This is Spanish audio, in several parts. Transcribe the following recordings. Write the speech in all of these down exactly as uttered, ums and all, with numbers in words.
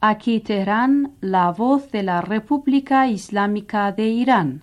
Aquí Teherán, la voz de la República Islámica de Irán.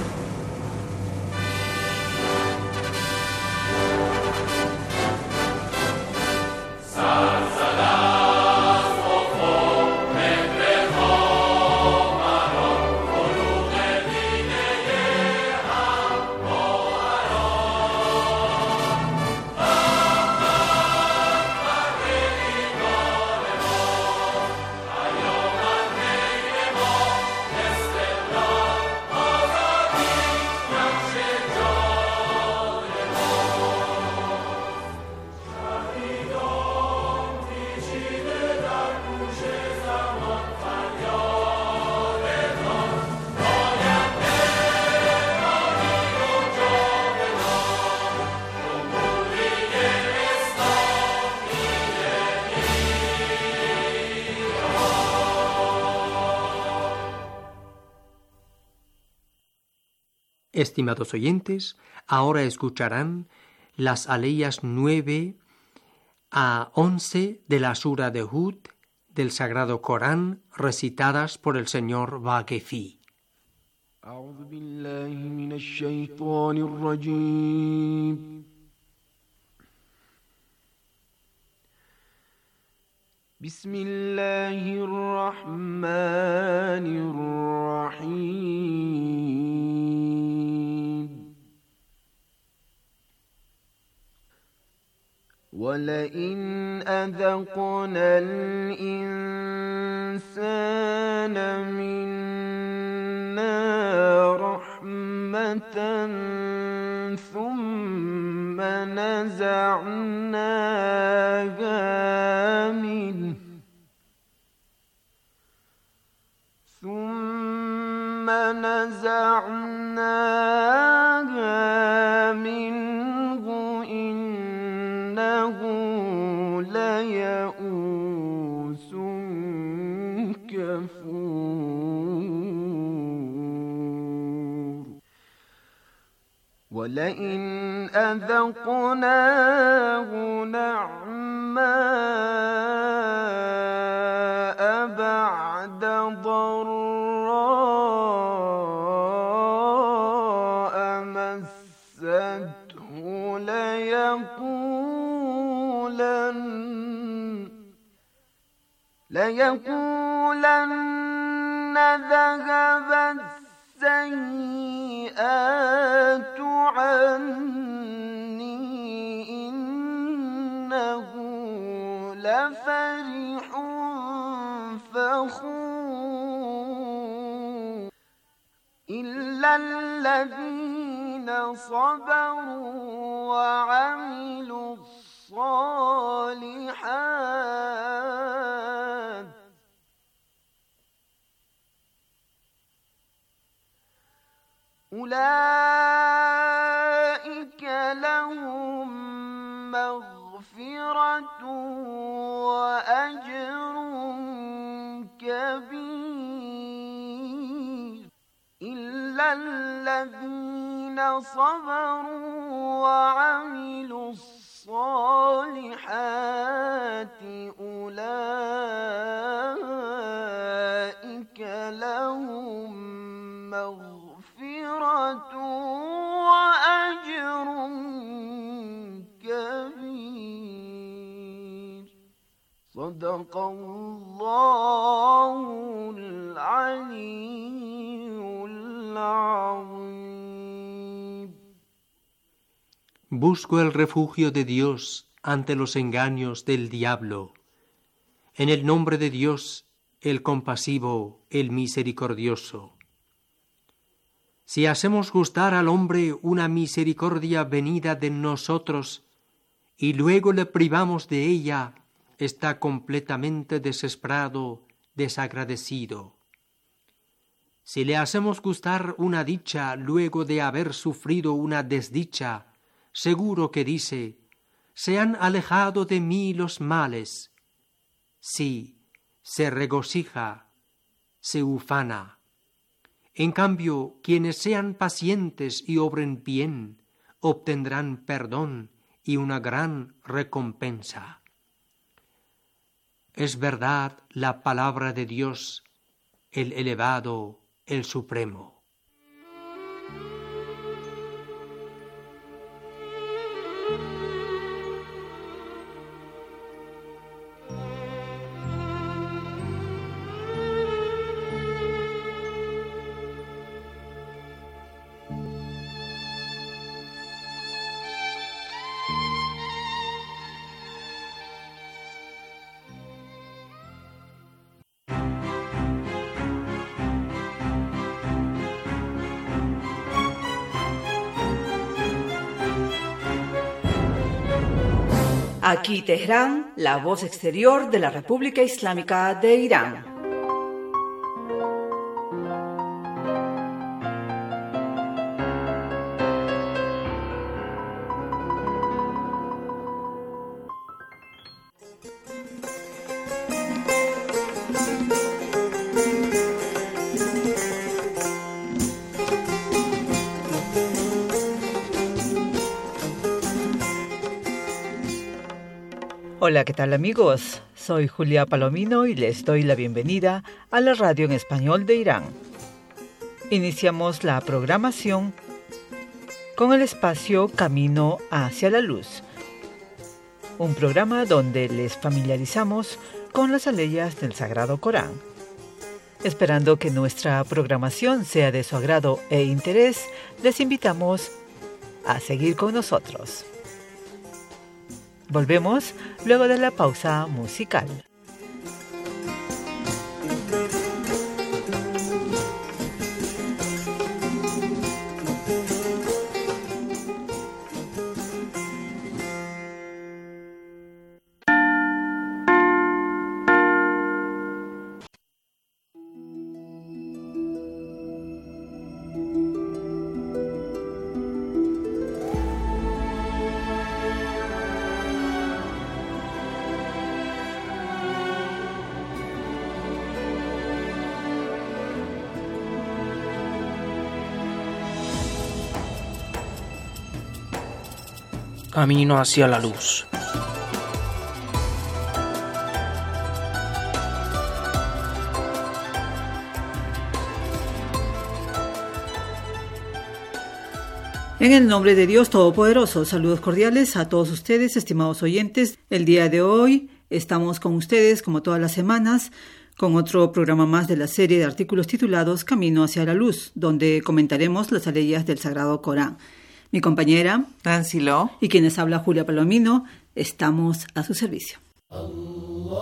Estimados oyentes, ahora escucharán las aleyas nueve a once de la Sura de Hud del Sagrado Corán, recitadas por el señor Vaquefi. أعوذ بالله من الشيطان الرجيم بسم الله الرحمن الرحيم ولئن أذقنا الإنسان منا رحمة ثم نزعناها منه ثم نزعناها منه إنه ليئوس كفور ولئن أذقناه نعماء بعد ضراء مسته ليقولن ليقولن ذهب السيئات عني إنه لفرح فخور إلا الذين صبروا وعملوا الصالحات أولئك لهم مغفرة وأجر كبير إلا الذين صبروا وعملوا الصالحات أولئك لهم مغفرة وأجر كبير صدق الله العلي العظيم. Busco el refugio de Dios ante los engaños del diablo. En el nombre de Dios, el compasivo, el misericordioso. Si hacemos gustar al hombre una misericordia venida de nosotros y luego le privamos de ella, está completamente desesperado, desagradecido. Si le hacemos gustar una dicha luego de haber sufrido una desdicha, seguro que dice: se han alejado de mí los males. Sí, se regocija, se ufana. En cambio, quienes sean pacientes y obren bien, obtendrán perdón y una gran recompensa. es verdad la palabra de Dios, el elevado, el supremo. Aquí Teherán, la voz exterior de la República Islámica de Irán. Hola, ¿qué tal amigos? Soy Julia Palomino y les doy la bienvenida a la radio en español de Irán. Iniciamos la programación con el espacio Camino hacia la Luz, un programa donde les familiarizamos con las aleyas del Sagrado Corán. Esperando que nuestra programación sea de su agrado e interés, les invitamos a seguir con nosotros. Volvemos luego de la pausa musical. Camino hacia la luz. En el nombre de Dios Todopoderoso, saludos cordiales a todos ustedes, estimados oyentes. El día de hoy estamos con ustedes, como todas las semanas, con otro programa más de la serie de artículos titulados Camino hacia la Luz, donde comentaremos las aleyas del Sagrado Corán. Mi compañera Nancy Lo y quienes habla Julia Palomino, estamos a su servicio. Allah,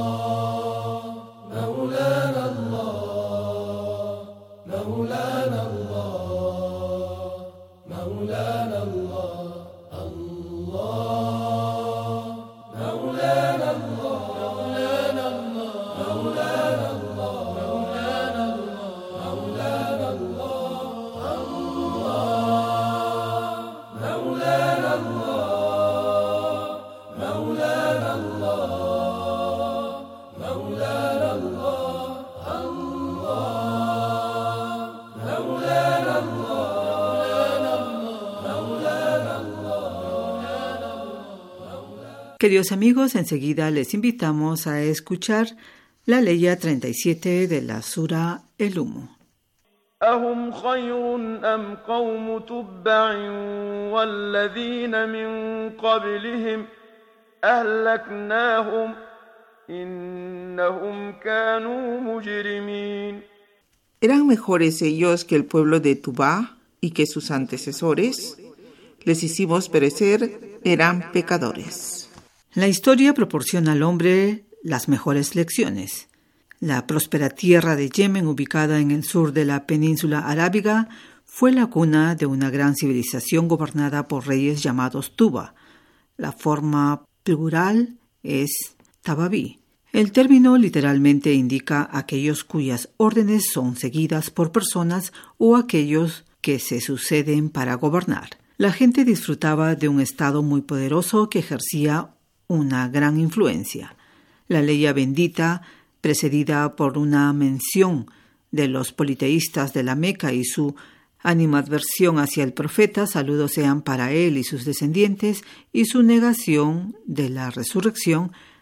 Maulana Allah, Maulana Allah, Maulana Allah, Allah, Maulana Allah, Maulana Allah, Maulana Allah, Queridos amigos, enseguida les invitamos a escuchar la leya treinta y siete de la Sura El Humo. أهم خير أم قوم تبع والذين من قبلهم أهلكناهم إنهم كانوا مجرمين. ¿Eran mejores ellos que el pueblo de Tubá y que sus antecesores? Les hicimos perecer, eran pecadores. La historia proporciona al hombre las mejores lecciones. La próspera tierra de Yemen, ubicada en el sur de la península arábiga, fue la cuna de una gran civilización gobernada por reyes llamados Tuba. La forma plural es Tababí. El término literalmente indica aquellos cuyas órdenes son seguidas por personas o aquellos que se suceden para gobernar. La gente disfrutaba de un estado muy poderoso que ejercía una gran influencia. La leya bendita, precedida por una mención de los politeístas de la Meca y su animadversión hacia el profeta, saludos sean para él y sus descendientes, y su negación de la resurrección,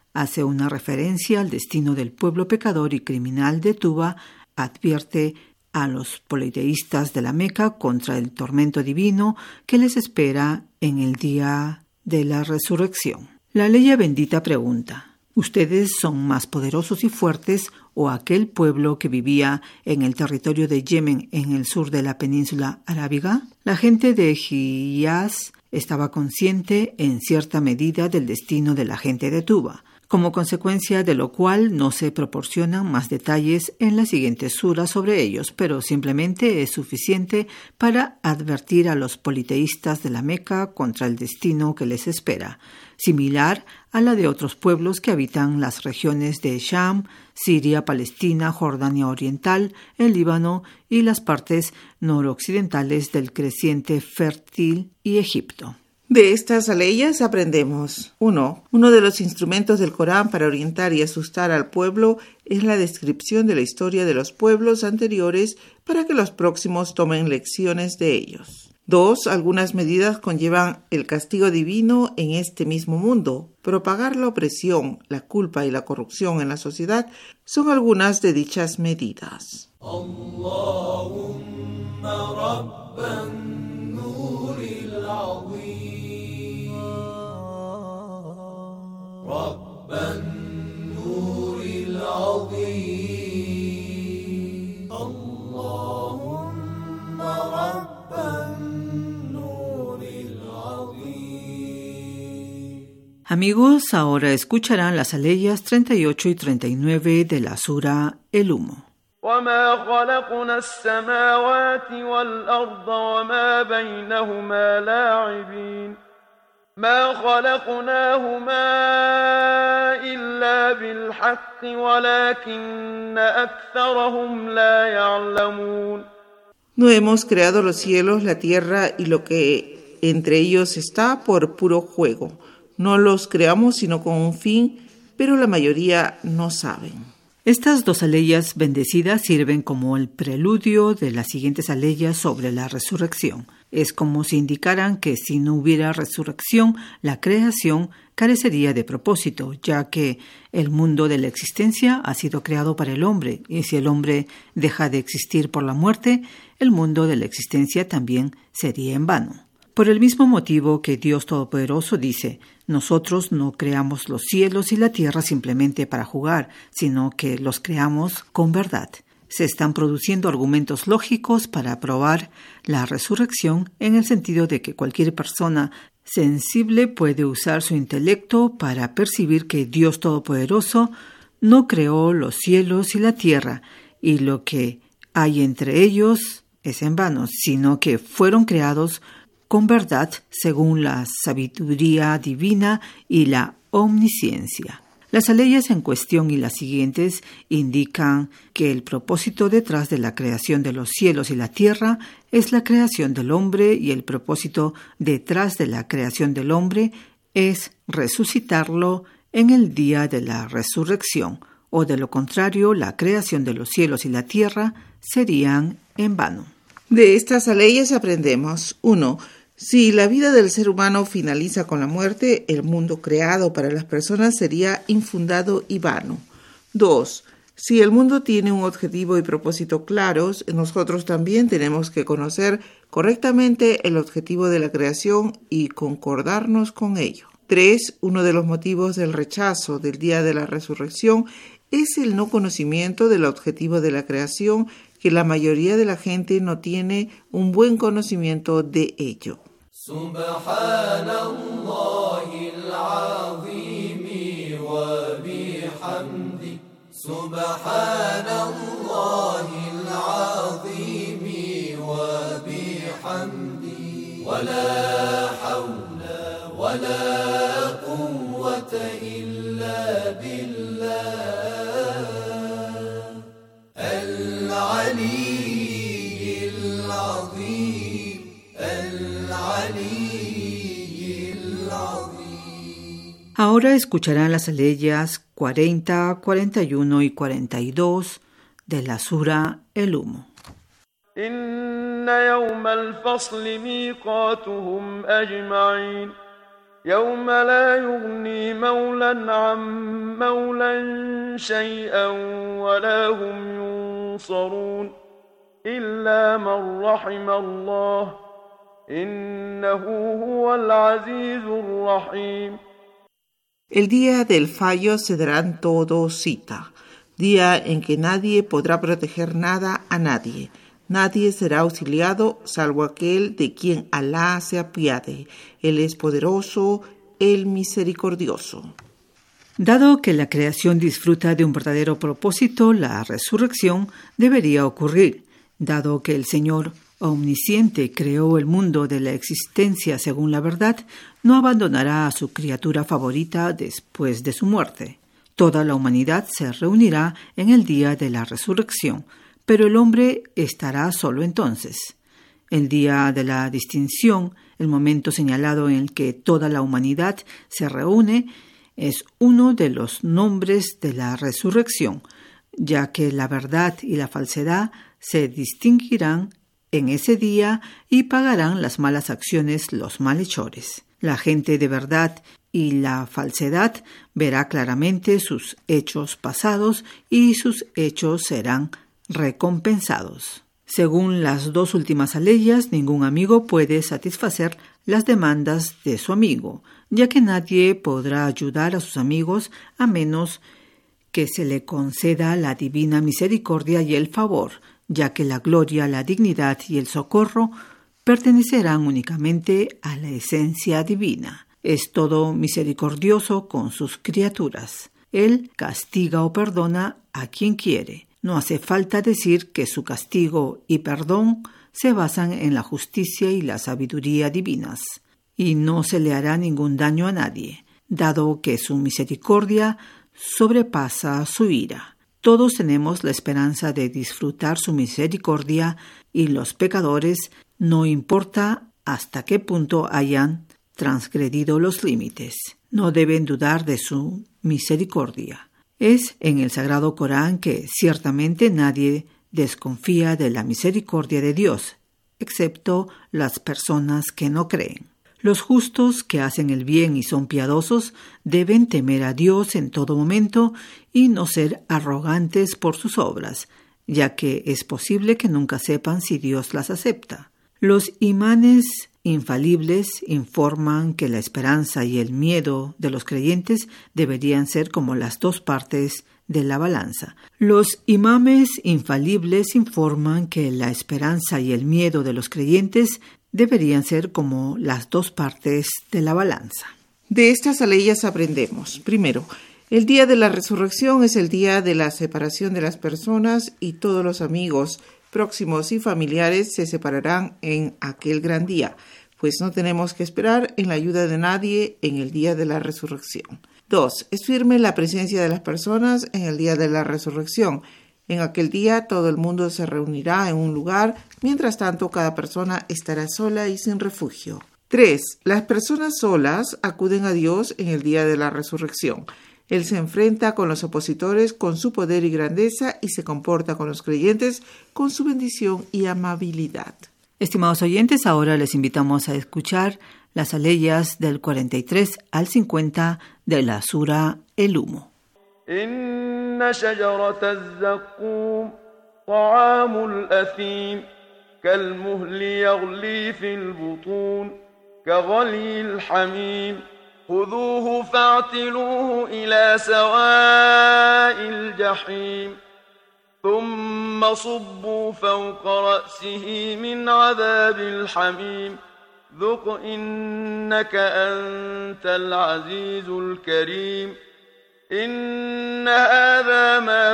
hace una referencia al destino del pueblo pecador y criminal de Tuba, advierte a los politeístas de la Meca contra el tormento divino que les espera en el día de la resurrección. La ley bendita pregunta: ¿ustedes son más poderosos y fuertes o aquel pueblo que vivía en el territorio de Yemen en el sur de la península arábiga? La gente de Hiyaz estaba consciente en cierta medida del destino de la gente de Tuba, como consecuencia de lo cual no se proporcionan más detalles en la siguiente sura sobre ellos, pero simplemente es suficiente para advertir a los politeístas de la Meca contra el destino que les espera, similar a la de otros pueblos que habitan las regiones de Sham, Siria, Palestina, Jordania Oriental, el Líbano y las partes noroccidentales del creciente fértil y Egipto. De estas aleyas aprendemos: uno. Uno de los instrumentos del Corán para orientar y asustar al pueblo es la descripción de la historia de los pueblos anteriores para que los próximos tomen lecciones de ellos. Dos. Algunas medidas conllevan el castigo divino en este mismo mundo. Propagar la opresión, la culpa y la corrupción en la sociedad son algunas de dichas medidas. Allahumma rabban nuril azim. رب النور العظيم اللهم رب النور العظيم. Amigos, ahora escucharán las aleyas treinta y ocho y treinta y nueve de la sura El Humo. وما خلقنا السماوات والأرض وما بينهما لاعبين ما خلقناهما إلا بالحق ولكن أكثرهم لا يعلمون. No hemos creado los cielos, la tierra y lo que entre ellos está por puro juego. No los creamos sino con un fin, pero la mayoría no saben. Estas dos aleyas bendecidas sirven como el preludio de las siguientes aleyas sobre la resurrección. Es como si indicaran que si no hubiera resurrección, la creación carecería de propósito, ya que el mundo de la existencia ha sido creado para el hombre, y si el hombre deja de existir por la muerte, el mundo de la existencia también sería en vano. Por el mismo motivo que Dios Todopoderoso dice: nosotros no creamos los cielos y la tierra simplemente para jugar, sino que los creamos con verdad. Se están produciendo argumentos lógicos para probar la resurrección en el sentido de que cualquier persona sensible puede usar su intelecto para percibir que Dios Todopoderoso no creó los cielos y la tierra, y lo que hay entre ellos es en vano, sino que fueron creados con verdad según la sabiduría divina y la omnisciencia. Las aleyas en cuestión y las siguientes indican que el propósito detrás de la creación de los cielos y la tierra es la creación del hombre, y el propósito detrás de la creación del hombre es resucitarlo en el día de la resurrección, o de lo contrario, la creación de los cielos y la tierra serían en vano. De estas aleyas aprendemos: uno. Si la vida del ser humano finaliza con la muerte, el mundo creado para las personas sería infundado y vano. Dos. Si el mundo tiene un objetivo y propósito claros, nosotros también tenemos que conocer correctamente el objetivo de la creación y concordarnos con ello. Tres. Uno de los motivos del rechazo del día de la resurrección es el no conocimiento del objetivo de la creación, que la mayoría de la gente no tiene un buen conocimiento de ello. Subhanallahil azim wa bihamdi Subhanallahil azim wa bihamdi wa la hawla wa la quwwata illa billah al-ali al-azim al-ali al-azim. Ahora escucharán las aleyas cuarenta, cuarenta y uno y cuarenta y dos de la sura El Humo. إن يوم الفصل ميقاتهم أجمعين يوم لا يغني مولا عن مولا شيئا ولا هم ينصرون إلا من رحم الله إنه هو العزيز الرحيم. El día del fallo se darán todos cita, día en que nadie podrá proteger nada a nadie. Nadie será auxiliado salvo aquel de quien Alá se apiade. Él es poderoso, el misericordioso. Dado que la creación disfruta de un verdadero propósito, la resurrección debería ocurrir. Dado que el Señor omnisciente creó el mundo de la existencia según la verdad, no abandonará a su criatura favorita después de su muerte. Toda la humanidad se reunirá en el día de la resurrección, pero el hombre estará solo entonces. El día de la distinción, el momento señalado en el que toda la humanidad se reúne, es uno de los nombres de la resurrección, ya que la verdad y la falsedad se distinguirán en ese día y pagarán las malas acciones los malhechores. La gente de verdad y la falsedad verá claramente sus hechos pasados y sus hechos serán recompensados. Según las dos últimas leyes, ningún amigo puede satisfacer las demandas de su amigo, ya que nadie podrá ayudar a sus amigos a menos que se le conceda la divina misericordia y el favor, ya que la gloria, la dignidad y el socorro pertenecerán únicamente a la esencia divina. Es todo misericordioso con sus criaturas. Él castiga o perdona a quien quiere. No hace falta decir que su castigo y perdón se basan en la justicia y la sabiduría divinas, y no se le hará ningún daño a nadie, dado que su misericordia sobrepasa su ira. Todos tenemos la esperanza de disfrutar su misericordia y los pecadores, no importa hasta qué punto hayan transgredido los límites, no deben dudar de su misericordia. Es en el Sagrado Corán que ciertamente nadie desconfía de la misericordia de Dios, excepto las personas que no creen. Los justos que hacen el bien y son piadosos deben temer a Dios en todo momento y no ser arrogantes por sus obras, ya que es posible que nunca sepan si Dios las acepta. Los imanes infalibles informan que la esperanza y el miedo de los creyentes deberían ser como las dos partes de la balanza. Los imames infalibles informan que la esperanza y el miedo de los creyentes deberían ser como las dos partes de la balanza. De estas leyes aprendemos. Primero, el día de la resurrección es el día de la separación de las personas y todos los amigos próximos y familiares se separarán en aquel gran día, pues no tenemos que esperar en la ayuda de nadie en el día de la resurrección. Dos, es firme la presencia de las personas en el día de la resurrección. En aquel día todo el mundo se reunirá en un lugar, mientras tanto cada persona estará sola y sin refugio. Tres, las personas solas acuden a Dios en el día de la resurrección. Él se enfrenta con los opositores con su poder y grandeza y se comporta con los creyentes con su bendición y amabilidad. Estimados oyentes, ahora les invitamos a escuchar las aleyas del cuarenta y tres al cincuenta de la sura El Humo. Inna shajarat az-zaqqum ta'amul athim kalmuhli yaghli fil butun kaghalil hamim خذوه فاعتلوه إلى سواء الجحيم ثم صبوا فوق رأسه من عذاب الحميم ذق إنك أنت العزيز الكريم إن هذا ما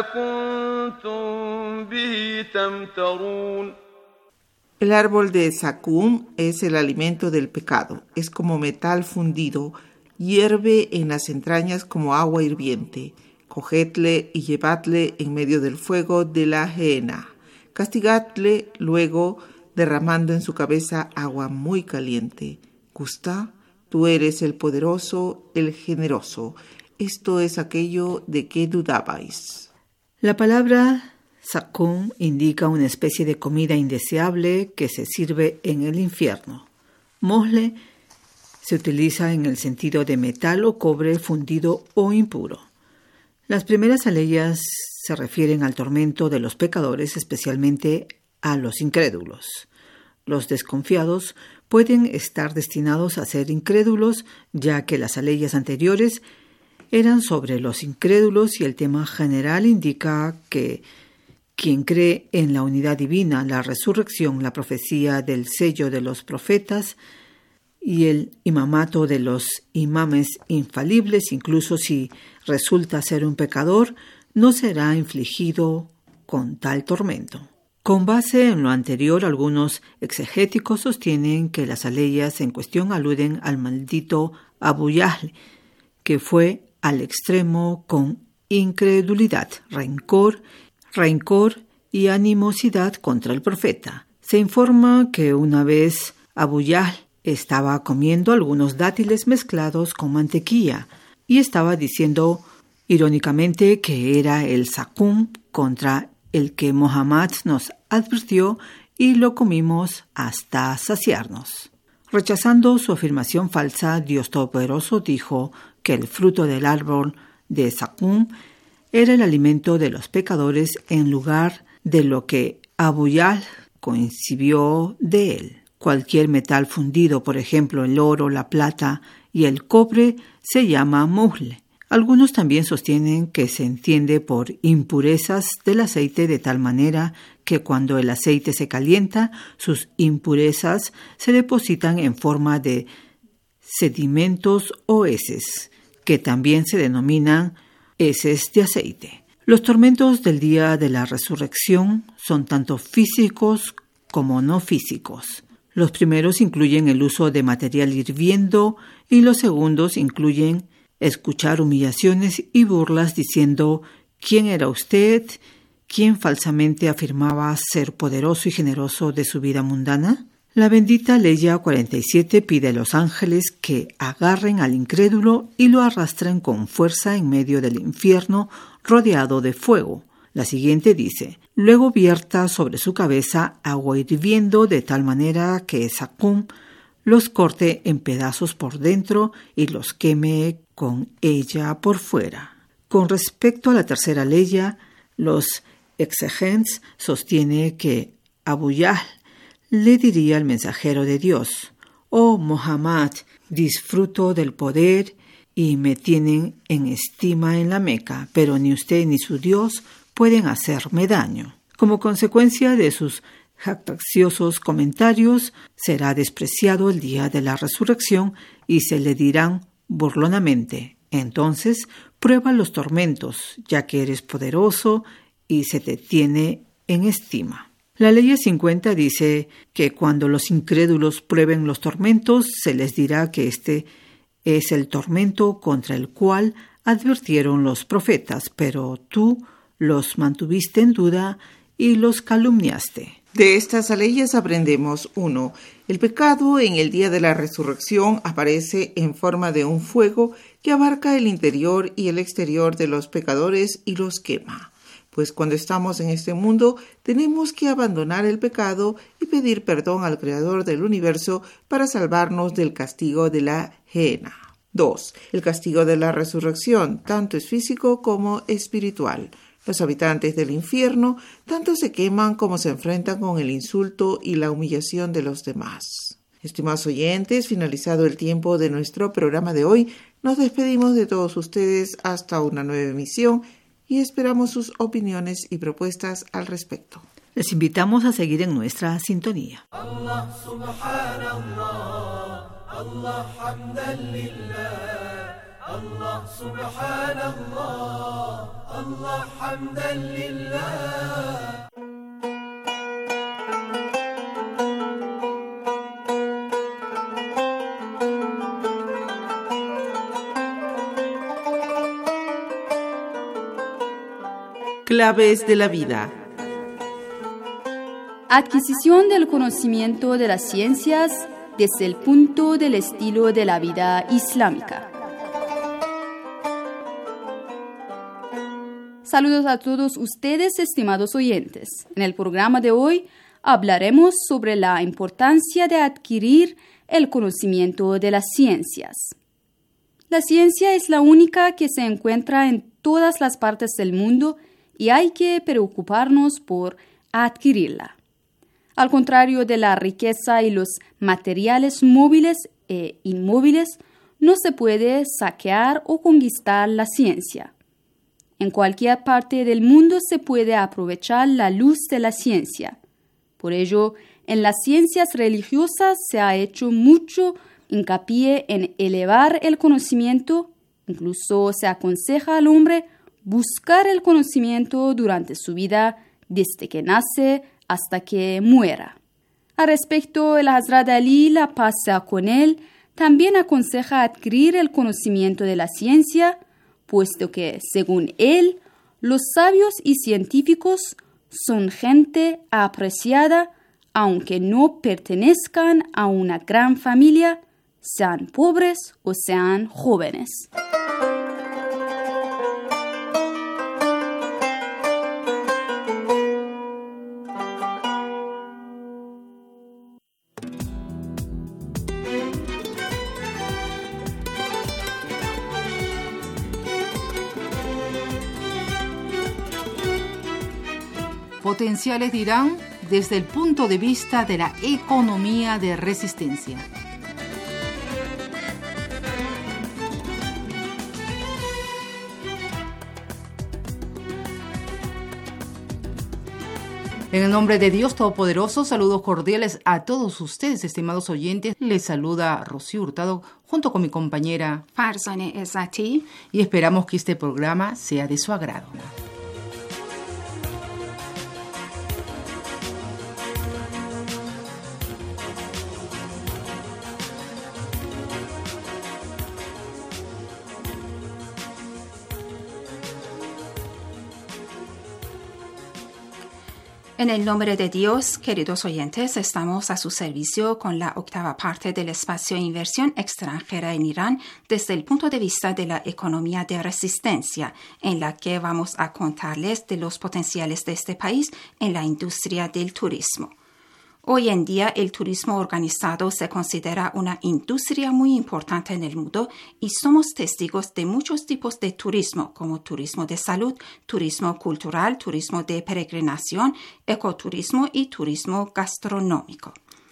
كنتم به تمترون. El árbol de Zakum es el alimento del pecado, es como metal fundido, hierve en las entrañas como agua hirviente. Cogedle y llevadle en medio del fuego de la gehenna. Castigadle luego derramando en su cabeza agua muy caliente. Gusta, tú eres el poderoso, el generoso. Esto es aquello de que dudabais. La palabra Zakum indica una especie de comida indeseable que se sirve en el infierno. Mosle Se utiliza en el sentido de metal o cobre fundido o impuro. Las primeras aleyas se refieren al tormento de los pecadores, especialmente a los incrédulos. Los desconfiados pueden estar destinados a ser incrédulos, ya que las aleyas anteriores eran sobre los incrédulos y el tema general indica que quien cree en la unidad divina, la resurrección, la profecía del sello de los profetas y el imamato de los imames infalibles, incluso si resulta ser un pecador, no será infligido con tal tormento. Con base en lo anterior, algunos exegéticos sostienen que las aleyas en cuestión aluden al maldito Abu Jahl, que fue al extremo con incredulidad, rencor, rencor y animosidad contra el profeta. Se informa que una vez Abu Jahl estaba comiendo algunos dátiles mezclados con mantequilla y estaba diciendo irónicamente que era el Saqum contra el que Muhammad nos advirtió y lo comimos hasta saciarnos. Rechazando su afirmación falsa, Dios Todopoderoso dijo que el fruto del árbol de Saqum era el alimento de los pecadores en lugar de lo que Abu Jahl concibió de él. Cualquier metal fundido, por ejemplo el oro, la plata y el cobre, se llama muhl. Algunos también sostienen que se entiende por impurezas del aceite de tal manera que cuando el aceite se calienta, sus impurezas se depositan en forma de sedimentos o heces, que también se denominan heces de aceite. Los tormentos del día de la resurrección son tanto físicos como no físicos. Los primeros incluyen el uso de material hirviendo y los segundos incluyen escuchar humillaciones y burlas diciendo ¿quién era usted? ¿Quién falsamente afirmaba ser poderoso y generoso de su vida mundana? La bendita Leya cuarenta y siete pide a los ángeles que agarren al incrédulo y lo arrastren con fuerza en medio del infierno rodeado de fuego. La siguiente dice, luego vierta sobre su cabeza agua hirviendo de tal manera que Saqum los corte en pedazos por dentro y los queme con ella por fuera. Con respecto a la tercera leya, los exegentes sostienen que Abu Jahl le diría al mensajero de Dios, «Oh Muhammad, disfruto del poder y me tienen en estima en la Meca, pero ni usted ni su Dios pueden hacerme daño». Como consecuencia de sus jactanciosos comentarios, será despreciado el día de la resurrección y se le dirán burlonamente, entonces prueba los tormentos, ya que eres poderoso y se te tiene en estima. La ley cincuenta dice que cuando los incrédulos prueben los tormentos, se les dirá que este es el tormento contra el cual advirtieron los profetas, pero tú los mantuviste en duda y los calumniaste. De estas aleyas aprendemos uno. El pecado en el día de la resurrección aparece en forma de un fuego que abarca el interior y el exterior de los pecadores y los quema. Pues cuando estamos en este mundo tenemos que abandonar el pecado y pedir perdón al Creador del universo para salvarnos del castigo de la Gehenna. dos. El castigo de la resurrección tanto es físico como espiritual. Los habitantes del infierno tanto se queman como se enfrentan con el insulto y la humillación de los demás. Estimados oyentes, finalizado el tiempo de nuestro programa de hoy, nos despedimos de todos ustedes hasta una nueva emisión y esperamos sus opiniones y propuestas al respecto. Les invitamos a seguir en nuestra sintonía. Allah subhanallah, Allah hamdan lillah, Allah subhanallah, Allah hamdan lillah. Claves de la vida. Adquisición del conocimiento de las ciencias desde el punto del estilo de la vida islámica. Saludos a todos ustedes, estimados oyentes. En el programa de hoy hablaremos sobre la importancia de adquirir el conocimiento de las ciencias. La ciencia es la única que se encuentra en todas las partes del mundo y hay que preocuparnos por adquirirla. Al contrario de la riqueza y los materiales móviles e inmóviles, no se puede saquear o conquistar la ciencia. En cualquier parte del mundo se puede aprovechar la luz de la ciencia. Por ello, en las ciencias religiosas se ha hecho mucho hincapié en elevar el conocimiento. Incluso se aconseja al hombre buscar el conocimiento durante su vida, desde que nace hasta que muera. Al respecto, el Hazrat Ali, la paz sea con él, también aconseja adquirir el conocimiento de la ciencia, puesto que, según él, los sabios y científicos son gente apreciada, aunque no pertenezcan a una gran familia, sean pobres o sean jóvenes. Potenciales de Irán desde el punto de vista de la economía de resistencia. En el nombre de Dios Todopoderoso, saludos cordiales a todos ustedes, estimados oyentes. Les saluda Rocío Hurtado junto con mi compañera Farzaneh Ezzati y esperamos que este programa sea de su agrado. En el nombre de Dios, queridos oyentes, estamos a su servicio con la octava parte del espacio de inversión extranjera en Irán desde el punto de vista de la economía de resistencia, en la que vamos a contarles de los potenciales de este país en la industria del turismo. Hoy en día, el turismo organizado se considera una industria muy importante en el mundo y somos testigos de muchos tipos de turismo, como turismo de salud, turismo cultural, turismo de peregrinación, ecoturismo y turismo gastronómico.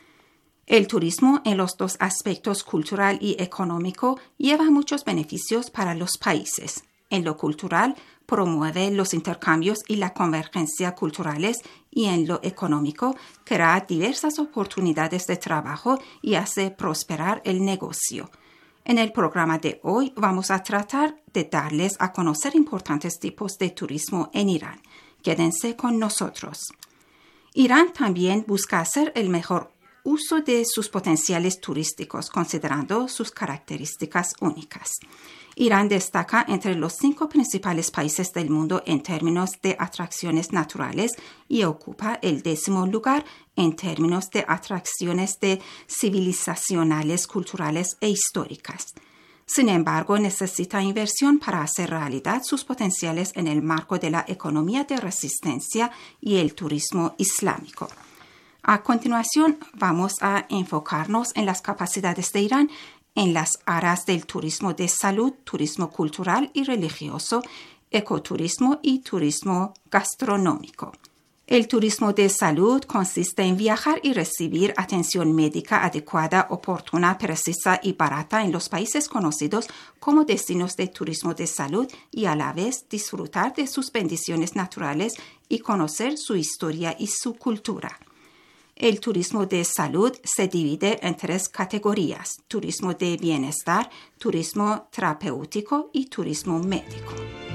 El turismo, en los dos aspectos cultural y económico, lleva muchos beneficios para los países. En lo cultural, promueve los intercambios y la convergencia culturales y en lo económico crea diversas oportunidades de trabajo y hace prosperar el negocio. En el programa de hoy vamos a tratar de darles a conocer importantes tipos de turismo en Irán. Quédense con nosotros. Irán también busca hacer el mejor uso de sus potenciales turísticos, considerando sus características únicas. Irán destaca entre los cinco principales países del mundo en términos de atracciones naturales y ocupa el décimo lugar en términos de atracciones de civilizacionales, culturales e históricas. Sin embargo, necesita inversión para hacer realidad sus potenciales en el marco de la economía de resistencia y el turismo islámico. A continuación, vamos a enfocarnos en las capacidades de Irán en las áreas del turismo de salud, turismo cultural y religioso, ecoturismo y turismo gastronómico. El turismo de salud consiste en viajar y recibir atención médica adecuada, oportuna, precisa y barata en los países conocidos como destinos de turismo de salud y a la vez disfrutar de sus bendiciones naturales y conocer su historia y su cultura. El turismo de salud se divide en tres categorías: turismo de bienestar, turismo terapéutico y turismo médico.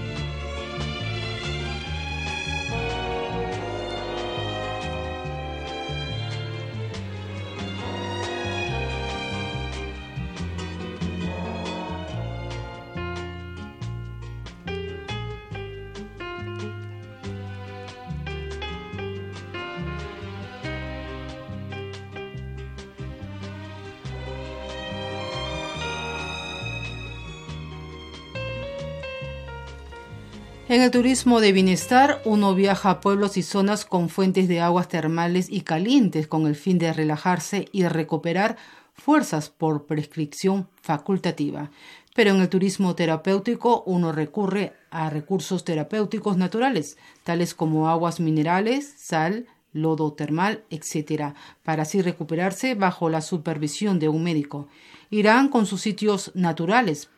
En el turismo de bienestar, uno viaja a pueblos y zonas con fuentes de aguas termales y calientes con el fin de relajarse y recuperar fuerzas por prescripción facultativa. Pero en el turismo terapéutico uno recurre a recursos terapéuticos naturales, tales como aguas minerales, sal, lodo termal, etcétera, para así recuperarse bajo la supervisión de un médico. Irán, con sus sitios naturales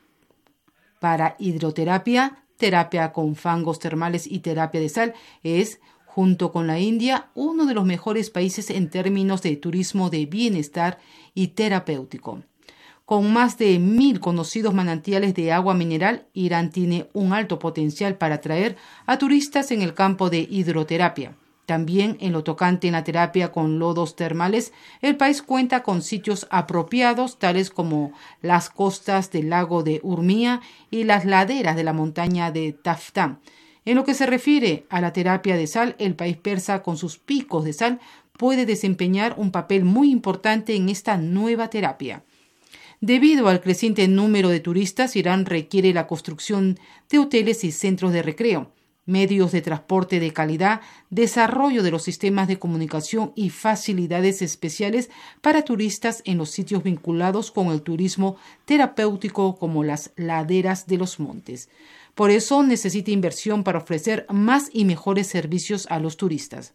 para hidroterapia, terapia con fangos termales y terapia de sal, es, junto con la India, uno de los mejores países en términos de turismo de bienestar y terapéutico. Con más de mil conocidos manantiales de agua mineral, Irán tiene un alto potencial para atraer a turistas en el campo de hidroterapia. También en lo tocante en la terapia con lodos termales, el país cuenta con sitios apropiados, tales como las costas del lago de Urmia y las laderas de la montaña de Taftán. En lo que se refiere a la terapia de sal, el país persa, con sus picos de sal, puede desempeñar un papel muy importante en esta nueva terapia. Debido al creciente número de turistas, Irán requiere la construcción de hoteles y centros de recreo, medios de transporte de calidad, desarrollo de los sistemas de comunicación y facilidades especiales para turistas en los sitios vinculados con el turismo terapéutico, como las laderas de los montes. Por eso necesita inversión para ofrecer más y mejores servicios a los turistas.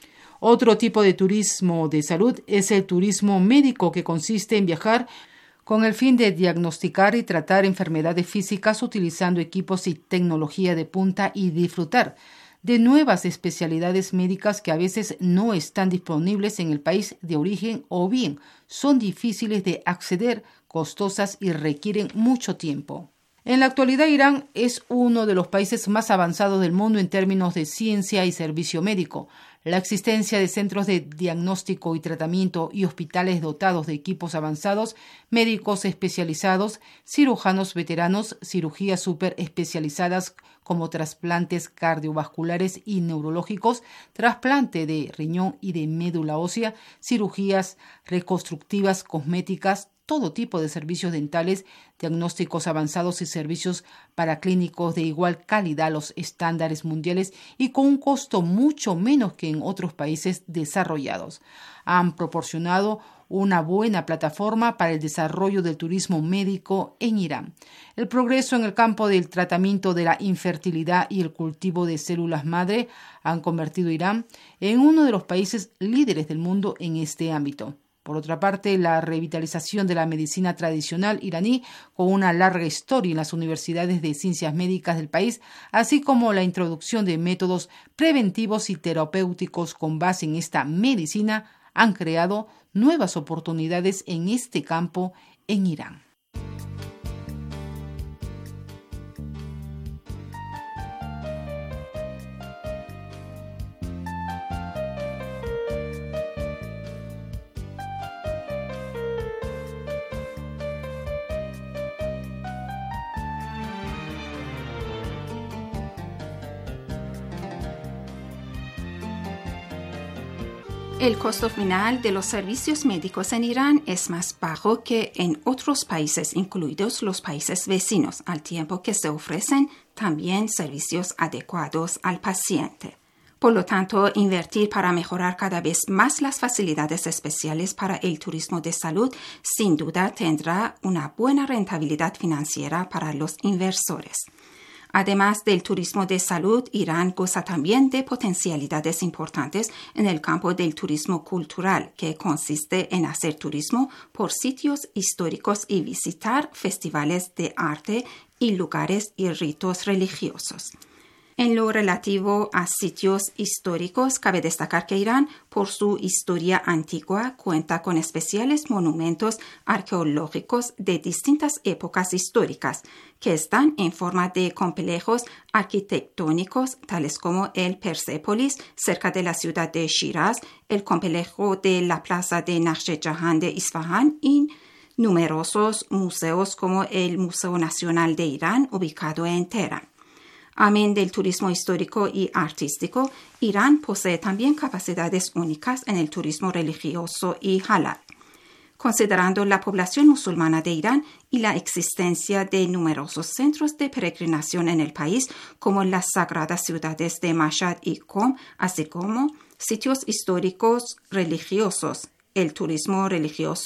Otro tipo de turismo de salud es el turismo médico, que consiste en viajar con el fin de diagnosticar y tratar enfermedades físicas utilizando equipos y tecnología de punta y disfrutar de nuevas especialidades médicas que a veces no están disponibles en el país de origen o bien son difíciles de acceder, costosas y requieren mucho tiempo. En la actualidad, Irán es uno de los países más avanzados del mundo en términos de ciencia y servicio médico. La existencia de centros de diagnóstico y tratamiento y hospitales dotados de equipos avanzados, médicos especializados, cirujanos veteranos, cirugías súper especializadas como trasplantes cardiovasculares y neurológicos, trasplante de riñón y de médula ósea, cirugías reconstructivas, cosméticas, todo tipo de servicios dentales, diagnósticos avanzados y servicios paraclínicos de igual calidad a los estándares mundiales y con un costo mucho menos que en otros países desarrollados. Han proporcionado una buena plataforma para el desarrollo del turismo médico en Irán. El progreso en el campo del tratamiento de la infertilidad y el cultivo de células madre han convertido a Irán en uno de los países líderes del mundo en este ámbito. Por otra parte, la revitalización de la medicina tradicional iraní, con una larga historia en las universidades de ciencias médicas del país, así como la introducción de métodos preventivos y terapéuticos con base en esta medicina, han creado nuevas oportunidades en este campo en Irán. El costo final de los servicios médicos en Irán es más bajo que en otros países, incluidos los países vecinos, al tiempo que se ofrecen también servicios adecuados al paciente. Por lo tanto, invertir para mejorar cada vez más las facilidades especiales para el turismo de salud sin duda tendrá una buena rentabilidad financiera para los inversores. Además del turismo de salud, Irán goza también de potencialidades importantes en el campo del turismo cultural, que consiste en hacer turismo por sitios históricos y visitar festivales de arte y lugares y ritos religiosos. En lo relativo a sitios históricos, cabe destacar que Irán, por su historia antigua, cuenta con especiales monumentos arqueológicos de distintas épocas históricas, que están en forma de complejos arquitectónicos, tales como el Persépolis, cerca de la ciudad de Shiraz, el complejo de la plaza de Nakhje Jahan de Isfahán y numerosos museos como el Museo Nacional de Irán, ubicado en Teherán. Amén del turismo histórico y artístico, Irán posee también capacidades únicas en el turismo religioso y halal. Considerando la población musulmana de Irán y la existencia de numerosos centros de peregrinación en el país, como las sagradas ciudades de Mashhad y Qom, así como sitios históricos religiosos, el turismo religioso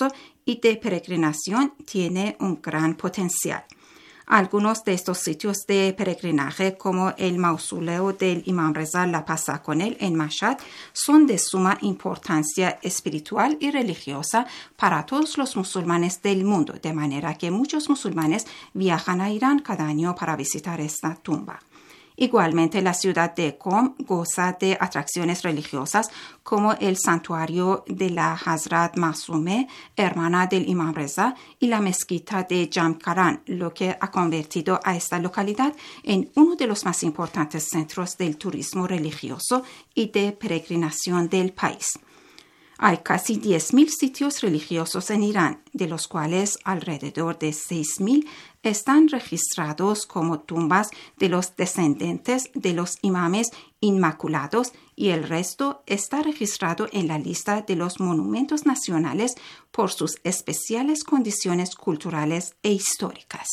y de peregrinación tiene un gran potencial. Algunos de estos sitios de peregrinaje, como el mausoleo del Imam Reza La Paz con él en Mashhad, son de suma importancia espiritual y religiosa para todos los musulmanes del mundo, de manera que muchos musulmanes viajan a Irán cada año para visitar esta tumba. Igualmente, la ciudad de Qom goza de atracciones religiosas como el santuario de la Hazrat Masume, hermana del Imam Reza, y la mezquita de Jamkaran, lo que ha convertido a esta localidad en uno de los más importantes centros del turismo religioso y de peregrinación del país. Hay casi diez mil sitios religiosos en Irán, de los cuales alrededor de seis mil están registrados como tumbas de los descendientes de los imames inmaculados y el resto está registrado en la lista de los monumentos nacionales por sus especiales condiciones culturales e históricas.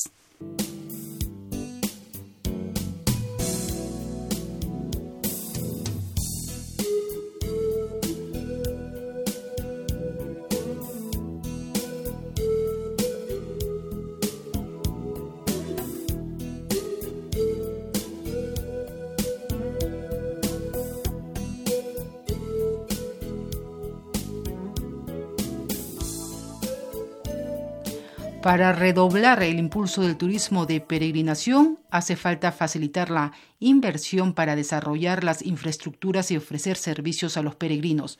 Para redoblar el impulso del turismo de peregrinación, hace falta facilitar la inversión para desarrollar las infraestructuras y ofrecer servicios a los peregrinos,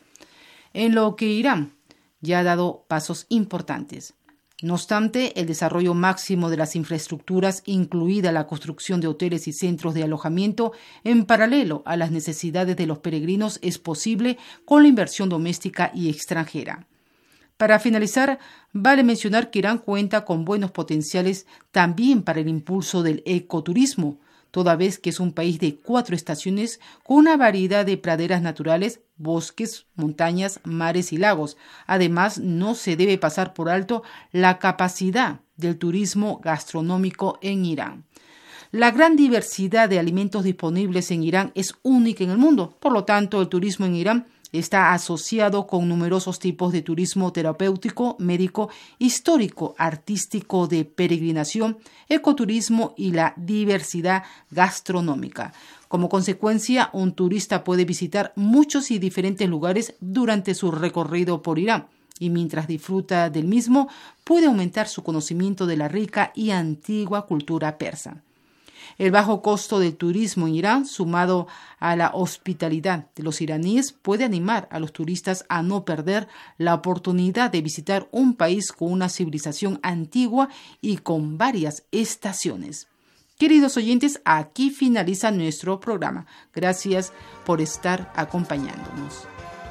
en lo que Irán ya ha dado pasos importantes. No obstante, el desarrollo máximo de las infraestructuras, incluida la construcción de hoteles y centros de alojamiento, en paralelo a las necesidades de los peregrinos, es posible con la inversión doméstica y extranjera. Para finalizar, vale mencionar que Irán cuenta con buenos potenciales también para el impulso del ecoturismo, toda vez que es un país de cuatro estaciones con una variedad de praderas naturales, bosques, montañas, mares y lagos. Además, no se debe pasar por alto la capacidad del turismo gastronómico en Irán. La gran diversidad de alimentos disponibles en Irán es única en el mundo. Por lo tanto, el turismo en Irán está asociado con numerosos tipos de turismo terapéutico, médico, histórico, artístico, de peregrinación, ecoturismo y la diversidad gastronómica. Como consecuencia, un turista puede visitar muchos y diferentes lugares durante su recorrido por Irán y mientras disfruta del mismo, puede aumentar su conocimiento de la rica y antigua cultura persa. El bajo costo del turismo en Irán, sumado a la hospitalidad de los iraníes, puede animar a los turistas a no perder la oportunidad de visitar un país con una civilización antigua y con varias estaciones. Queridos oyentes, aquí finaliza nuestro programa. Gracias por estar acompañándonos.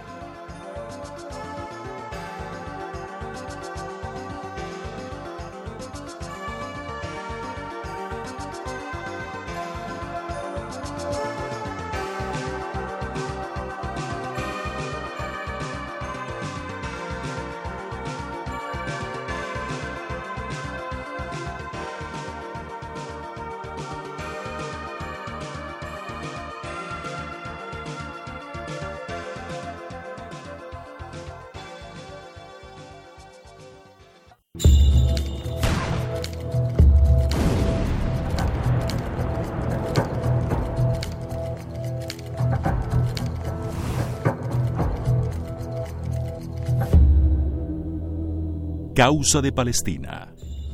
Causa de Palestina.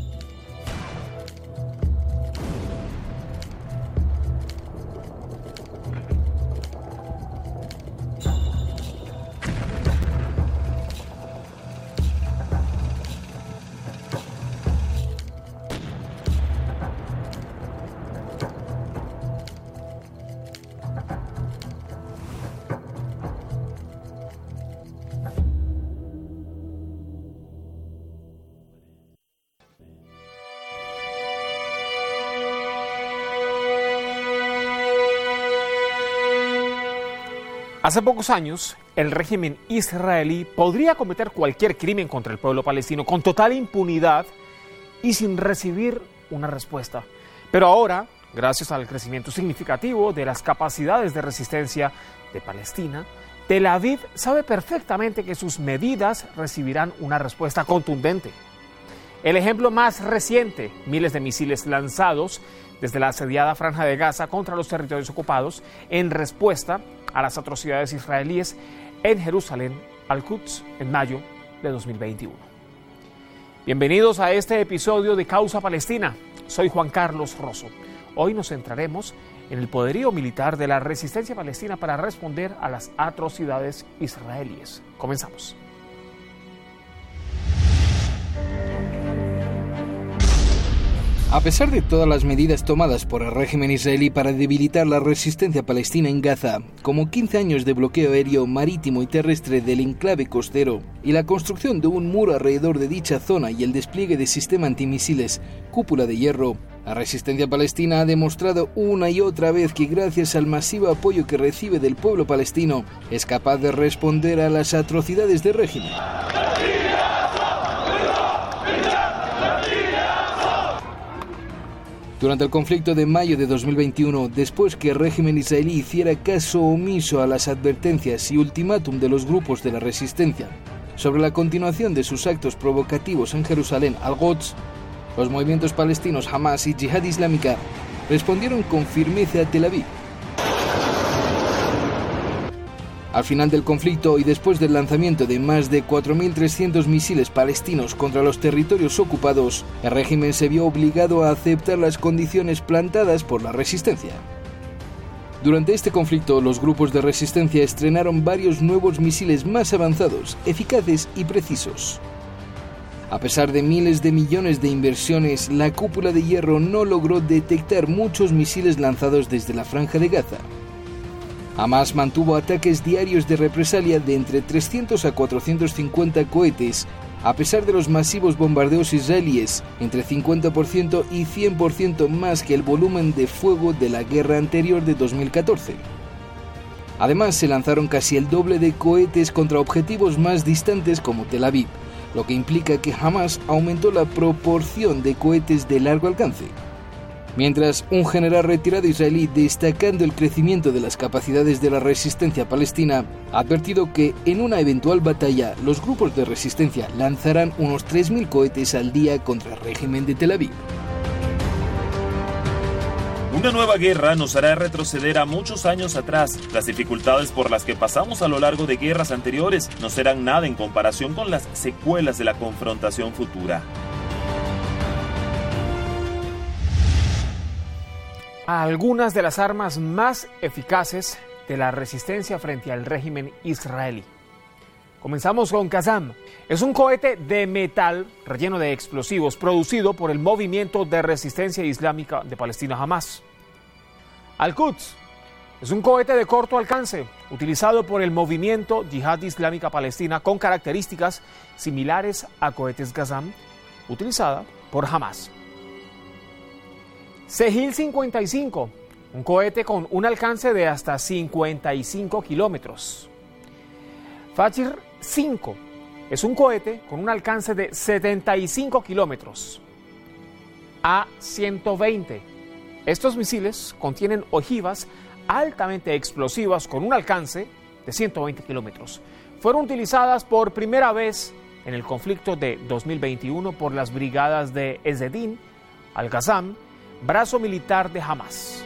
Hace pocos años, el régimen israelí podría cometer cualquier crimen contra el pueblo palestino con total impunidad y sin recibir una respuesta. Pero ahora, gracias al crecimiento significativo de las capacidades de resistencia de Palestina, Tel Aviv sabe perfectamente que sus medidas recibirán una respuesta contundente. El ejemplo más reciente, miles de misiles lanzados desde la asediada Franja de Gaza contra los territorios ocupados en respuesta a las atrocidades israelíes en Jerusalén, Al-Quds, en mayo de dos mil veintiuno. Bienvenidos a este episodio de Causa Palestina. Soy Juan Carlos Rosso. Hoy nos centraremos en el poderío militar de la resistencia palestina para responder a las atrocidades israelíes. Comenzamos. A pesar de todas las medidas tomadas por el régimen israelí para debilitar la resistencia palestina en Gaza, como quince años de bloqueo aéreo, marítimo y terrestre del enclave costero y la construcción de un muro alrededor de dicha zona y el despliegue de sistema antimisiles Cúpula de Hierro, la resistencia palestina ha demostrado una y otra vez que gracias al masivo apoyo que recibe del pueblo palestino, es capaz de responder a las atrocidades del régimen. Durante el conflicto de mayo de dos mil veintiuno, después que el régimen israelí hiciera caso omiso a las advertencias y ultimátum de los grupos de la resistencia sobre la continuación de sus actos provocativos en Jerusalén, Al-Quds, los movimientos palestinos Hamas y Yihad Islámica respondieron con firmeza a Tel Aviv. Al final del conflicto y después del lanzamiento de más de cuatro mil trescientos misiles palestinos contra los territorios ocupados, el régimen se vio obligado a aceptar las condiciones plantadas por la resistencia. Durante este conflicto, los grupos de resistencia estrenaron varios nuevos misiles más avanzados, eficaces y precisos. A pesar de miles de millones de inversiones, la Cúpula de Hierro no logró detectar muchos misiles lanzados desde la Franja de Gaza. Hamas mantuvo ataques diarios de represalia de entre trescientos a cuatrocientos cincuenta cohetes, a pesar de los masivos bombardeos israelíes, entre cincuenta por ciento y cien por ciento más que el volumen de fuego de la guerra anterior de dos mil catorce. Además, se lanzaron casi el doble de cohetes contra objetivos más distantes como Tel Aviv, lo que implica que Hamas aumentó la proporción de cohetes de largo alcance. Mientras, un general retirado israelí, destacando el crecimiento de las capacidades de la resistencia palestina, ha advertido que en una eventual batalla los grupos de resistencia lanzarán unos tres mil cohetes al día contra el régimen de Tel Aviv. Una nueva guerra nos hará retroceder a muchos años atrás. Las dificultades por las que pasamos a lo largo de guerras anteriores no serán nada en comparación con las secuelas de la confrontación futura. Algunas de las armas más eficaces de la resistencia frente al régimen israelí. Comenzamos con Qassam. Es un cohete de metal relleno de explosivos producido por el Movimiento de Resistencia Islámica de Palestina, Hamas. Al-Quds es un cohete de corto alcance utilizado por el Movimiento Yihad Islámica Palestina con características similares a cohetes Qassam utilizada por Hamas. Sehil cincuenta y cinco, un cohete con un alcance de hasta cincuenta y cinco kilómetros. Fajr cinco es un cohete con un alcance de setenta y cinco kilómetros. A ciento veinte. Estos misiles contienen ojivas altamente explosivas con un alcance de ciento veinte kilómetros. Fueron utilizadas por primera vez en el conflicto de dos mil veintiuno por las brigadas de Ezzedin al-Qassam, brazo militar de Hamas.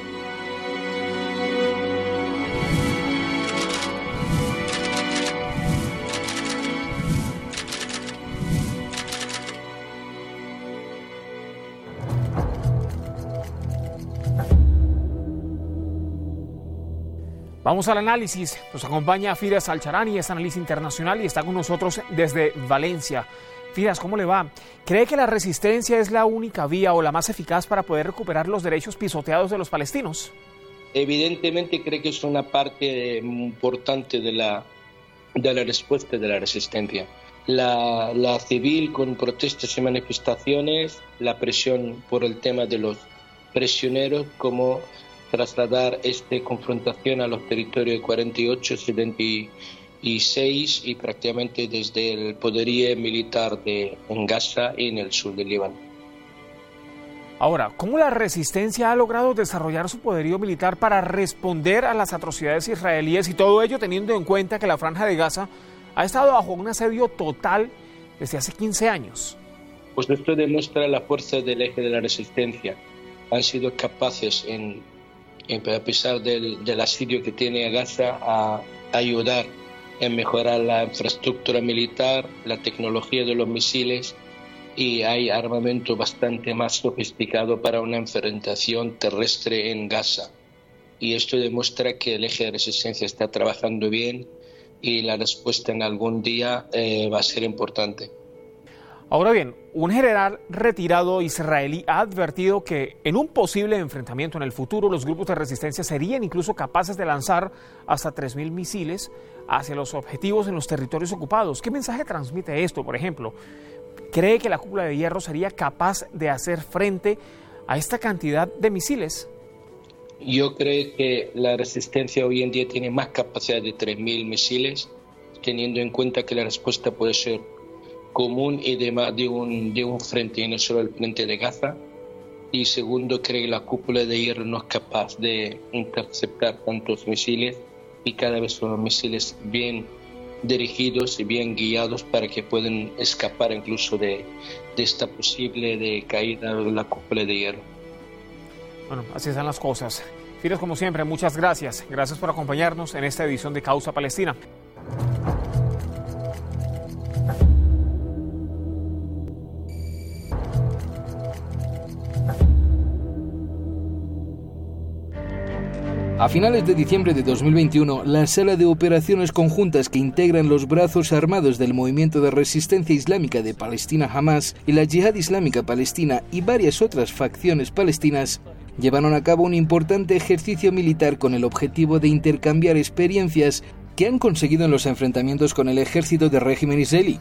Vamos al análisis. Nos acompaña Firas Alcharani, es analista internacional y está con nosotros desde Valencia. Firas, ¿cómo le va? ¿Cree que la resistencia es la única vía o la más eficaz para poder recuperar los derechos pisoteados de los palestinos? Evidentemente creo que es una parte importante de la, de la respuesta de la resistencia. La, la civil con protestas y manifestaciones, la presión por el tema de los prisioneros, como trasladar esta confrontación a los territorios de cuarenta y ocho, setenta y seis y prácticamente desde el poderío militar de en Gaza y en el sur del Líbano. Ahora, ¿cómo la resistencia ha logrado desarrollar su poderío militar para responder a las atrocidades israelíes y todo ello teniendo en cuenta que la Franja de Gaza ha estado bajo un asedio total desde hace quince años? Pues esto demuestra la fuerza del eje de la resistencia. Han sido capaces, en, en, a pesar del, del asedio que tiene a Gaza, a ayudar en mejorar la infraestructura militar, la tecnología de los misiles, y hay armamento bastante más sofisticado para una enfrentación terrestre en Gaza. Y esto demuestra que el eje de resistencia está trabajando bien y la respuesta en algún día eh, va a ser importante. Ahora bien, un general retirado israelí ha advertido que en un posible enfrentamiento en el futuro los grupos de resistencia serían incluso capaces de lanzar hasta tres mil misiles hacia los objetivos en los territorios ocupados. ¿Qué mensaje transmite esto, por ejemplo? ¿Cree que la cúpula de hierro sería capaz de hacer frente a esta cantidad de misiles? Yo creo que la resistencia hoy en día tiene más capacidad de tres mil misiles, teniendo en cuenta que la respuesta puede ser común y de, de, un, de un frente y no solo el frente de Gaza. Y segundo, creo que la cúpula de hierro no es capaz de interceptar tantos misiles y cada vez son misiles bien dirigidos y bien guiados para que puedan escapar incluso de, de esta posible de caída de la cúpula de hierro. Bueno, así están las cosas. Firas, como siempre, muchas gracias. Gracias por acompañarnos en esta edición de Causa Palestina. A finales de diciembre de dos mil veintiuno, la Sala de Operaciones Conjuntas que integran los brazos armados del Movimiento de Resistencia Islámica de Palestina Hamas y la Yihad Islámica Palestina y varias otras facciones palestinas llevaron a cabo un importante ejercicio militar con el objetivo de intercambiar experiencias que han conseguido en los enfrentamientos con el ejército del régimen israelí.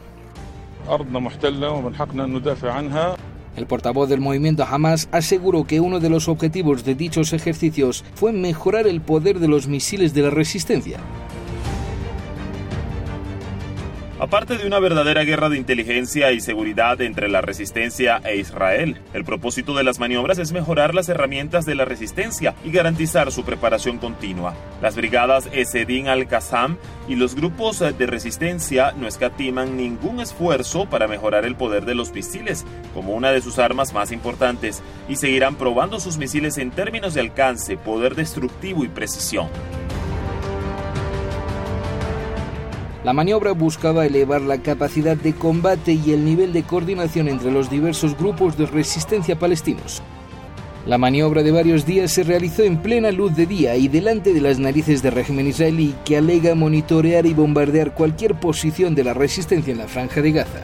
El portavoz del movimiento Hamas aseguró que uno de los objetivos de dichos ejercicios fue mejorar el poder de los misiles de la resistencia. Aparte de una verdadera guerra de inteligencia y seguridad entre la resistencia e Israel, el propósito de las maniobras es mejorar las herramientas de la resistencia y garantizar su preparación continua. Las brigadas Esedin al-Qassam y los grupos de resistencia no escatiman ningún esfuerzo para mejorar el poder de los misiles como una de sus armas más importantes y seguirán probando sus misiles en términos de alcance, poder destructivo y precisión. La maniobra buscaba elevar la capacidad de combate y el nivel de coordinación entre los diversos grupos de resistencia palestinos. La maniobra de varios días se realizó en plena luz de día y delante de las narices del régimen israelí, que alega monitorear y bombardear cualquier posición de la resistencia en la Franja de Gaza.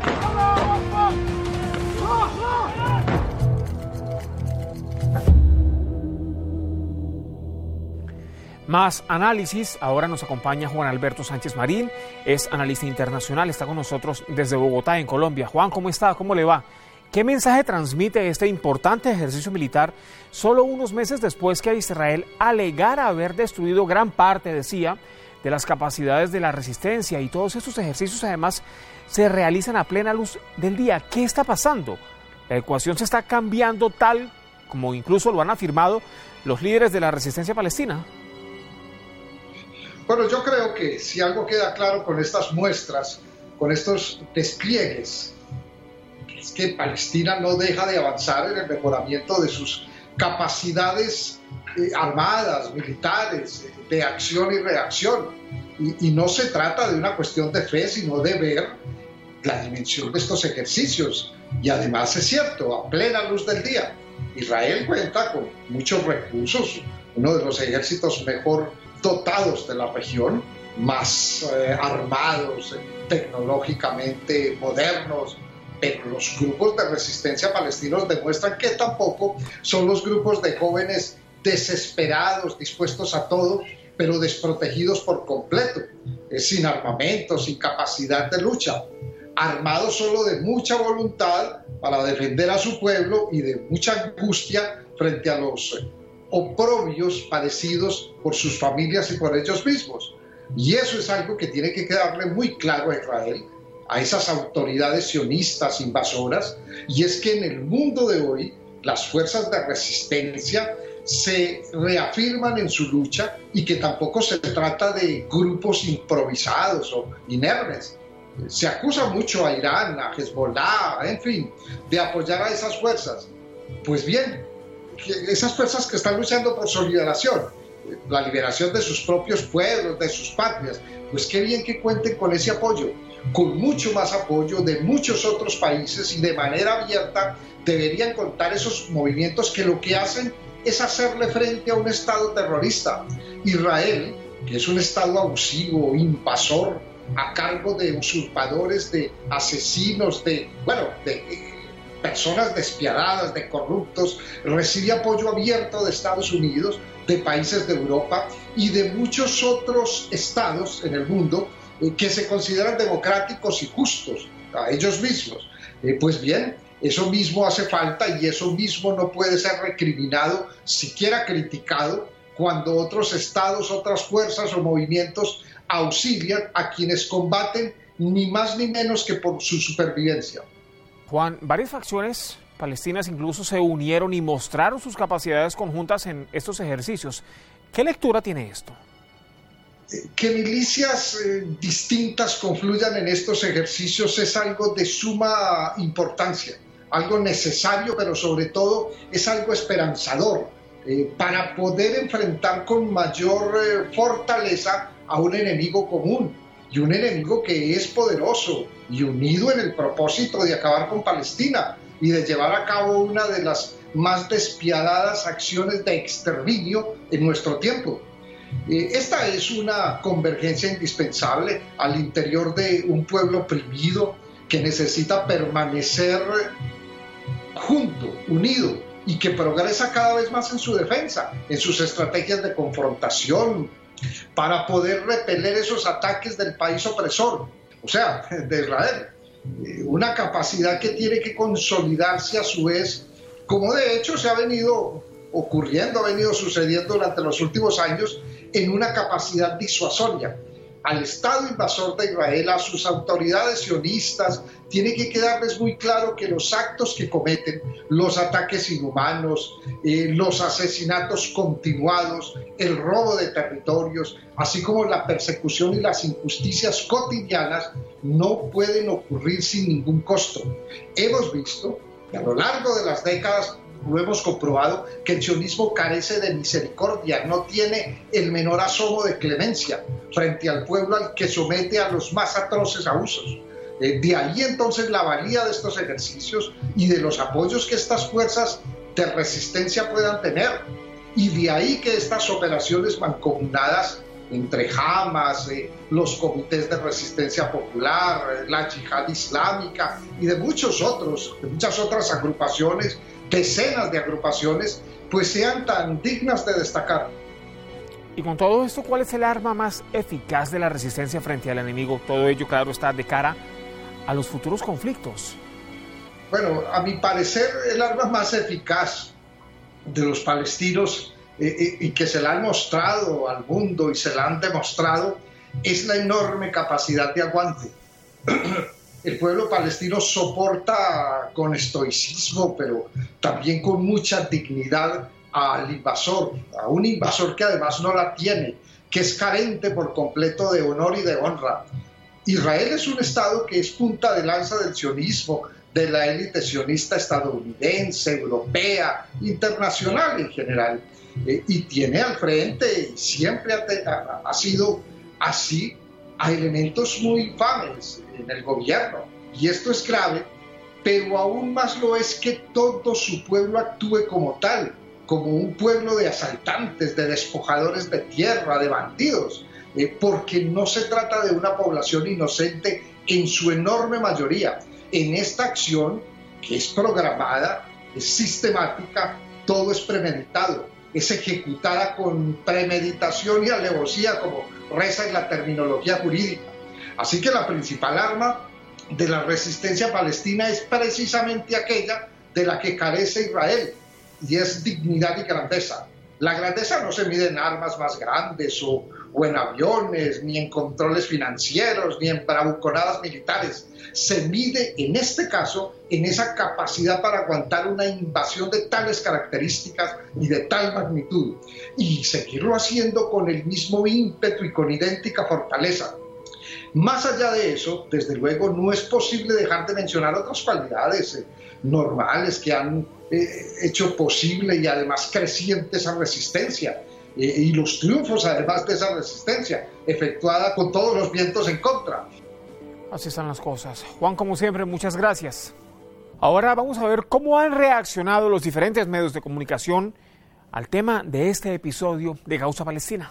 Más análisis. Ahora nos acompaña Juan Alberto Sánchez Marín, es analista internacional, está con nosotros desde Bogotá, en Colombia. Juan, ¿cómo está? ¿Cómo le va? ¿Qué mensaje transmite este importante ejercicio militar solo unos meses después que Israel alegara haber destruido gran parte, decía, de las capacidades de la resistencia? Y todos estos ejercicios además se realizan a plena luz del día. ¿Qué está pasando? La ecuación se está cambiando tal como incluso lo han afirmado los líderes de la resistencia palestina. Bueno, yo creo que si algo queda claro con estas muestras, con estos despliegues, es que Palestina no deja de avanzar en el mejoramiento de sus capacidades eh, armadas, militares, de acción y reacción. Y, y no se trata de una cuestión de fe, sino de ver la dimensión de estos ejercicios. Y además es cierto, a plena luz del día, Israel cuenta con muchos recursos, uno de los ejércitos mejor dotados de la región, más eh, armados, eh, tecnológicamente modernos, pero los grupos de resistencia palestinos demuestran que tampoco son los grupos de jóvenes desesperados, dispuestos a todo, pero desprotegidos por completo, eh, sin armamento, sin capacidad de lucha, armados solo de mucha voluntad para defender a su pueblo y de mucha angustia frente a los eh, oprobios padecidos por sus familias y por ellos mismos. Y eso es algo que tiene que quedarle muy claro a Israel, a esas autoridades sionistas invasoras, y es que en el mundo de hoy las fuerzas de resistencia se reafirman en su lucha y que tampoco se trata de grupos improvisados o inermes. Se acusa mucho a Irán, a Hezbollah, en fin, de apoyar a esas fuerzas. Pues bien, esas fuerzas que están luchando por su liberación, la liberación de sus propios pueblos, de sus patrias, pues qué bien que cuenten con ese apoyo, con mucho más apoyo de muchos otros países, y de manera abierta deberían contar esos movimientos que lo que hacen es hacerle frente a un Estado terrorista. Israel, que es un Estado abusivo, invasor, a cargo de usurpadores, de asesinos, de, bueno, de eh, personas despiadadas, de corruptos, recibe apoyo abierto de Estados Unidos, de países de Europa y de muchos otros estados en el mundo eh, que se consideran democráticos y justos a ellos mismos. Eh, pues bien, eso mismo hace falta, y eso mismo no puede ser recriminado, siquiera criticado, cuando otros estados, otras fuerzas o movimientos auxilian a quienes combaten ni más ni menos que por su supervivencia. Juan, varias facciones palestinas incluso se unieron y mostraron sus capacidades conjuntas en estos ejercicios. ¿Qué lectura tiene esto? Que milicias eh, distintas confluyan en estos ejercicios es algo de suma importancia, algo necesario, pero sobre todo es algo esperanzador eh, para poder enfrentar con mayor eh, fortaleza a un enemigo común, y un enemigo que es poderoso y unido en el propósito de acabar con Palestina y de llevar a cabo una de las más despiadadas acciones de exterminio en nuestro tiempo. Eh, esta es una convergencia indispensable al interior de un pueblo oprimido que necesita permanecer junto, unido, y que progresa cada vez más en su defensa, en sus estrategias de confrontación, para poder repeler esos ataques del país opresor, o sea, de Israel. Una capacidad que tiene que consolidarse a su vez, como de hecho se ha venido ocurriendo, ha venido sucediendo durante los últimos años, en una capacidad disuasoria. Al Estado invasor de Israel, a sus autoridades sionistas, tiene que quedarles muy claro que los actos que cometen, los ataques inhumanos, eh, los asesinatos continuados, el robo de territorios, así como la persecución y las injusticias cotidianas, no pueden ocurrir sin ningún costo. Hemos visto que a lo largo de las décadas, lo hemos comprobado, que el sionismo carece de misericordia, no tiene el menor asomo de clemencia frente al pueblo al que somete a los más atroces abusos. Eh, de ahí entonces la valía de estos ejercicios y de los apoyos que estas fuerzas de resistencia puedan tener. Y de ahí que estas operaciones mancomunadas entre Hamas, eh, los comités de resistencia popular, eh, la yihad islámica y de muchos otros, de muchas otras agrupaciones, decenas de agrupaciones, pues sean tan dignas de destacar. Y con todo esto, ¿cuál es el arma más eficaz de la resistencia frente al enemigo? Todo ello, claro, está de cara a los futuros conflictos. Bueno, a mi parecer, el arma más eficaz de los palestinos eh, eh, y que se la han mostrado al mundo y se la han demostrado es la enorme capacidad de aguante. El pueblo palestino soporta con estoicismo, pero también con mucha dignidad al invasor, a un invasor que además no la tiene, que es carente por completo de honor y de honra. Israel es un estado que es punta de lanza del sionismo, de la élite sionista estadounidense, europea, internacional en general, eh, y tiene al frente, y siempre ha, ha, ha sido así, a elementos muy infames en el gobierno, y esto es grave, pero aún más lo es que todo su pueblo actúe como tal, como un pueblo de asaltantes, de despojadores de tierra, de bandidos, eh, porque no se trata de una población inocente en su enorme mayoría. En esta acción, que es programada, es sistemática, todo es premeditado, es ejecutada con premeditación y alevosía, como reza en la terminología jurídica. Así que la principal arma de la resistencia palestina es precisamente aquella de la que carece Israel, y es dignidad y grandeza. La grandeza no se mide en armas más grandes o, o en aviones, ni en controles financieros, ni en bravuconadas militares. Se mide en este caso en esa capacidad para aguantar una invasión de tales características y de tal magnitud, y seguirlo haciendo con el mismo ímpetu y con idéntica fortaleza. Más allá de eso, desde luego, no es posible dejar de mencionar otras cualidades eh, normales que han eh, hecho posible y además creciente esa resistencia, eh, y los triunfos además de esa resistencia, efectuada con todos los vientos en contra. Así están las cosas. Juan, como siempre, muchas gracias. Ahora vamos a ver cómo han reaccionado los diferentes medios de comunicación al tema de este episodio de Causa Palestina.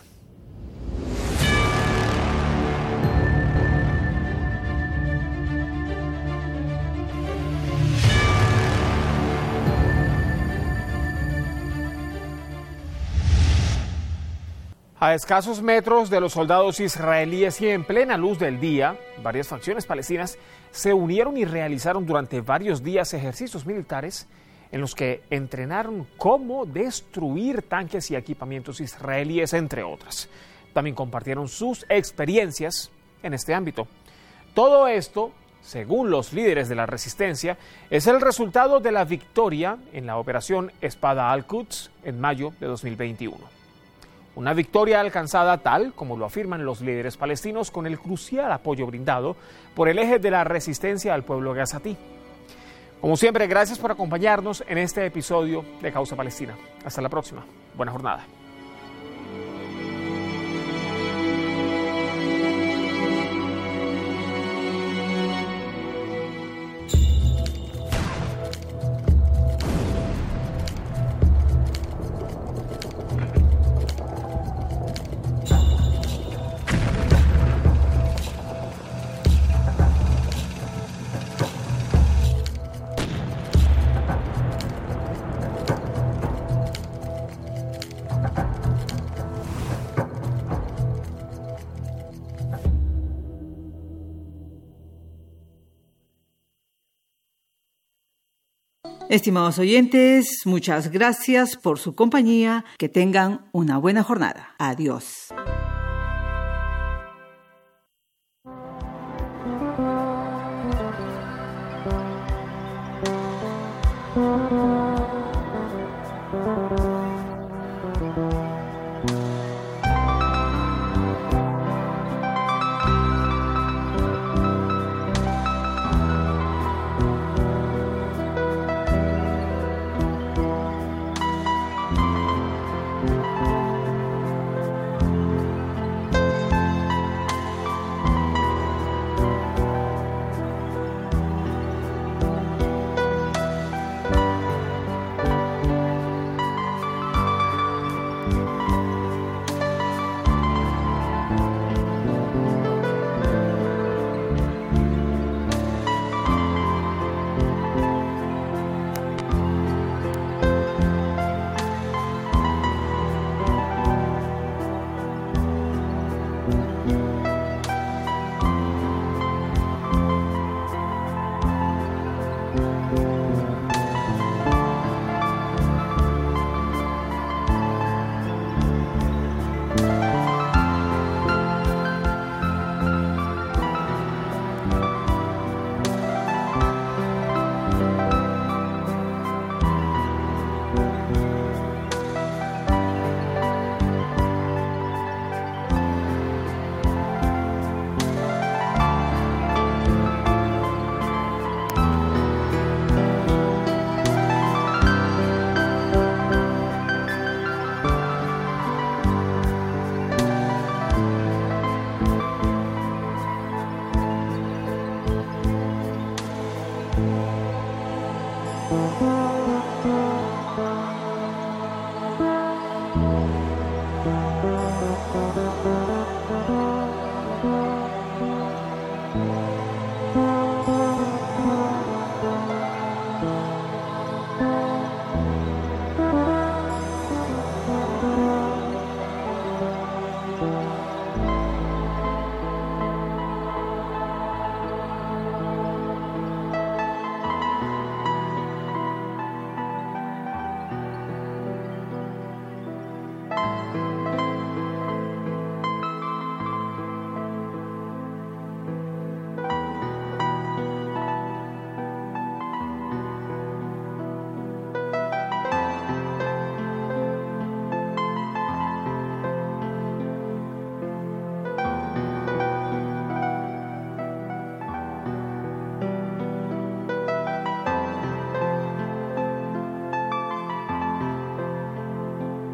A escasos metros de los soldados israelíes y en plena luz del día, varias facciones palestinas se unieron y realizaron durante varios días ejercicios militares en los que entrenaron cómo destruir tanques y equipamientos israelíes, entre otras. También compartieron sus experiencias en este ámbito. Todo esto, según los líderes de la resistencia, es el resultado de la victoria en la operación Espada al-Quds en mayo de dos mil veintiuno. Una victoria alcanzada tal como lo afirman los líderes palestinos con el crucial apoyo brindado por el eje de la resistencia al pueblo gazatí. Como siempre, gracias por acompañarnos en este episodio de Causa Palestina. Hasta la próxima. Buena jornada. Estimados oyentes, muchas gracias por su compañía. Que tengan una buena jornada. Adiós.